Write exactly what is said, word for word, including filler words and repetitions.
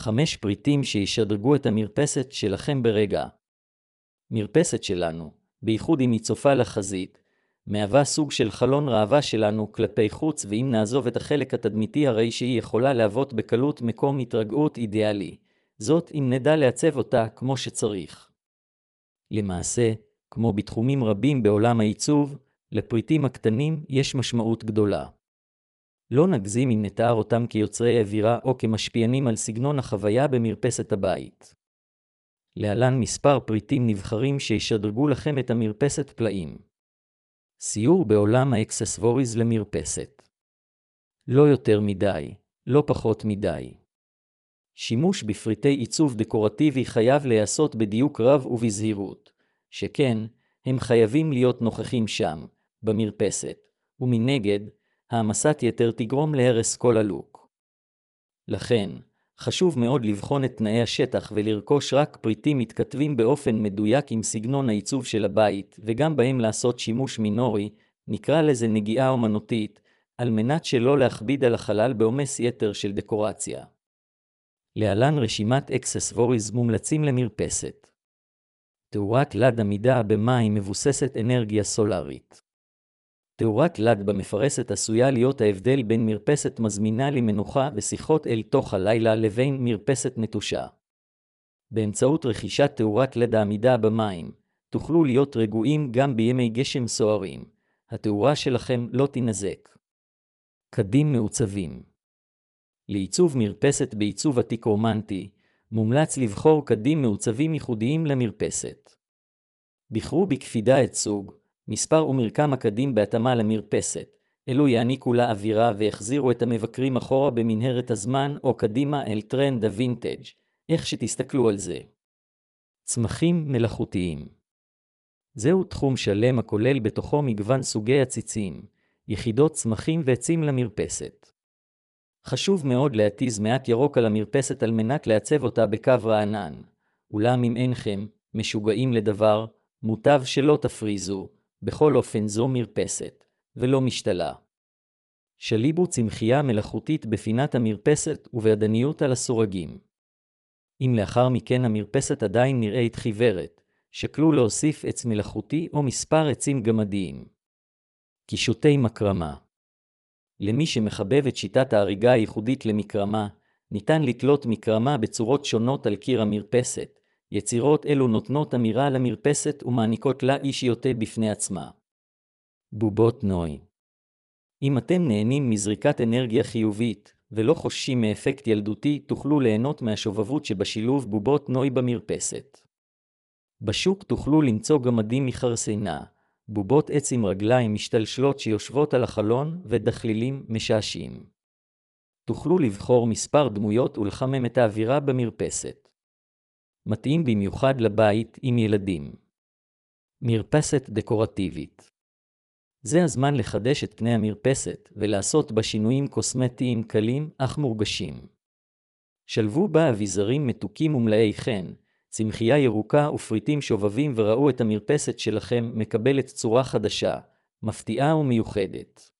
חמש פריטים שישדרגו את המרפסת שלכם ברגע. מרפסת שלנו, בייחוד אם היא צופה לחזית, מהווה סוג של חלון ראווה שלנו כלפי חוץ, ואם נעזוב את החלק התדמיתי הרי שהיא יכולה להוות בקלות מקום התרגעות אידיאלי, זאת אם נדע לעצב אותה כמו שצריך. למעשה, כמו בתחומים רבים בעולם העיצוב, לפריטים הקטנים יש משמעות גדולה. לא נגזים אם נתאר אותם כיוצרי אווירה או כמשפיענים על סגנון החוויה במרפסת הבית. להלן מספר פריטים נבחרים שישדרגו לכם את המרפסת פלאים. סיור בעולם האקססווריז למרפסת. לא יותר מדי, לא פחות מדי. שימוש בפריטי עיצוב דקורטיבי חייב להיעשות בדיוק רב ובזהירות, שכן, הם חייבים להיות נוכחים שם, במרפסת, ומנגד, העמסת יתר תגרום להרס כל הלוק. לכן, חשוב מאוד לבחון את תנאי השטח ולרכוש רק פריטים מתכתבים באופן מדויק עם סגנון העיצוב של הבית, וגם בהם לעשות שימוש מינורי, נקרא לזה נגיעה אומנותית, על מנת שלא להכביד על החלל בעומס יתר של דקורציה. להלן רשימת אקססווריז מומלצים למרפסת. תאורת לד עמידה במים מבוססת אנרגיה סולארית. תאורת לד במפרסת עשויה להיות ההבדל בין מרפסת מזמינה למנוחה ושיחות אל תוך הלילה לבין מרפסת נטושה. באמצעות רכישת תאורת לד העמידה במים, תוכלו להיות רגועים גם בימי גשם סוערים. התאורה שלכם לא תינזק. קדים מעוצבים. לעיצוב מרפסת בעיצוב עתיק רומנטי, מומלץ לבחור קדים מעוצבים ייחודיים למרפסת. בחרו בקפידה את סוג, מספר ומרקם הקדים בהתאמה למרפסת. אלו יעניקו לה אווירה והחזירו את המבקרים אחורה במנהרת הזמן או קדימה אל טרנד הווינטג', איך שתסתכלו על זה. צמחים מלאכותיים. זהו תחום שלם הכולל בתוכו מגוון סוגי הציצים, יחידות צמחים ועצים למרפסת. חשוב מאוד להתיז מעט ירוק על המרפסת על מנת לעצב אותה בקו רענן. אולם אם אינכם משוגעים לדבר, מוטב שלא תפריזו, בכל אופן זו מרפסת, ולא משתלה. שליבו צמחייה מלאכותית בפינת המרפסת ובעדניות על הסורגים. אם לאחר מכן המרפסת עדיין נראית חיוורת, שקלו להוסיף עץ מלאכותי או מספר עצים גמדיים. קישוטי מקרמה. למי שמחבב את שיטת ההריגה הייחודית למקרמה, ניתן לתלות מקרמה בצורות שונות על קיר המרפסת. יצירות אלו נותנות אמירה למרפסת ומעניקות לה אישיותה בפני עצמה. בובות נוי. אם אתם נהנים מזריקת אנרגיה חיובית ולא חוששים מאפקט ילדותי, תוכלו ליהנות מהשובבות שבשילוב בובות נוי במרפסת. בשוק תוכלו למצוא גמדים מחרסינה, בובות עץ עם רגליים משתלשלות שיושבות על החלון ודחלילים משעשעים. תוכלו לבחור מספר דמויות ולחמם את האווירה במרפסת. מתאים במיוחד לבית עם ילדים. מרפסת דקורטיבית. זה הזמן לחדש את פני המרפסת ולעשות בה שינויים קוסמטיים קלים אך מורגשים. שלבו בה אביזרים מתוקים ומלאי חן, צמחייה ירוקה ופריטים שובבים וראו את המרפסת שלכם מקבלת צורה חדשה, מפתיעה ומיוחדת.